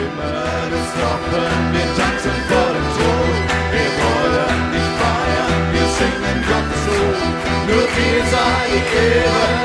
Himmel stoppen, wir tanzen vor dem Tod. Wir wollen nicht feiern, wir singen Gottes Lob. Nur dir sei die Ehre.